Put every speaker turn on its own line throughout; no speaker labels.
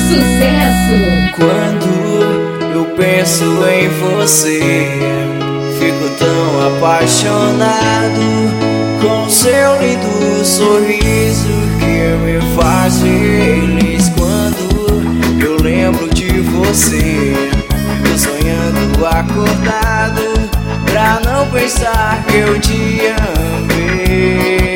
Sucesso!
Quando eu penso em você, fico tão apaixonado com seu lindo sorriso que me faz feliz. Quando eu lembro de você, tô sonhando acordado pra não pensar que eu te amei.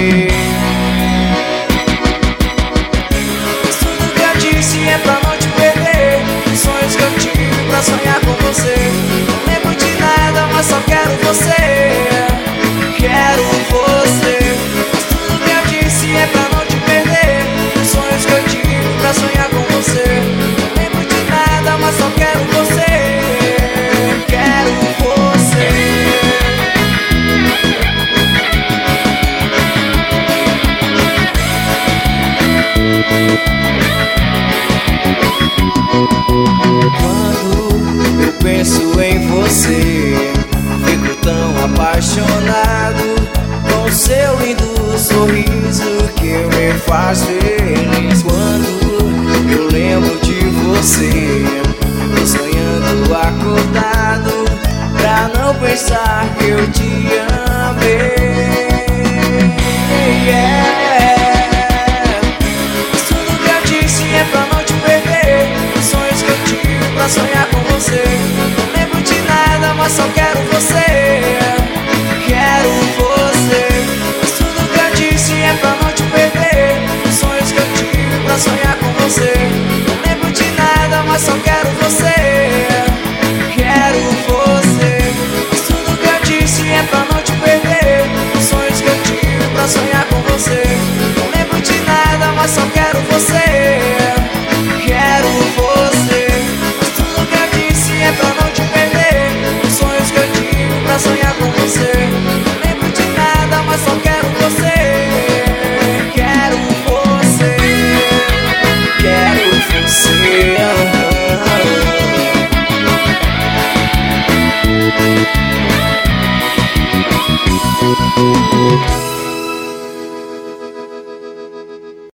Tudo que eu disse é pra não te perder, os sonhos que eu tive pra sonhar com você. Não lembro de nada, mas só quero você. Quero você. Tudo que eu disse é pra não te perder, os sonhos que eu tive pra sonhar com você. Não lembro de nada, mas só quero você. Quero você. Quando eu penso em você, fico tão apaixonado com seu lindo sorriso que me faz feliz. Quando eu lembro de você, tô sonhando acordado pra não pensar que eu te amei. Tudo que eu disse é pra não te perder, os sonhos que eu tive pra sonhar com você. Não lembro de nada, mas só quero você. Quero você. Tudo que eu disse é pra não te perder, os sonhos que eu tive pra sonhar com você. Não lembro de nada, mas só quero você. Quero você. Tudo que eu disse é pra não te perder, os sonhos que eu tive pra sonhar com você. Não lembro de nada, mas só quero você.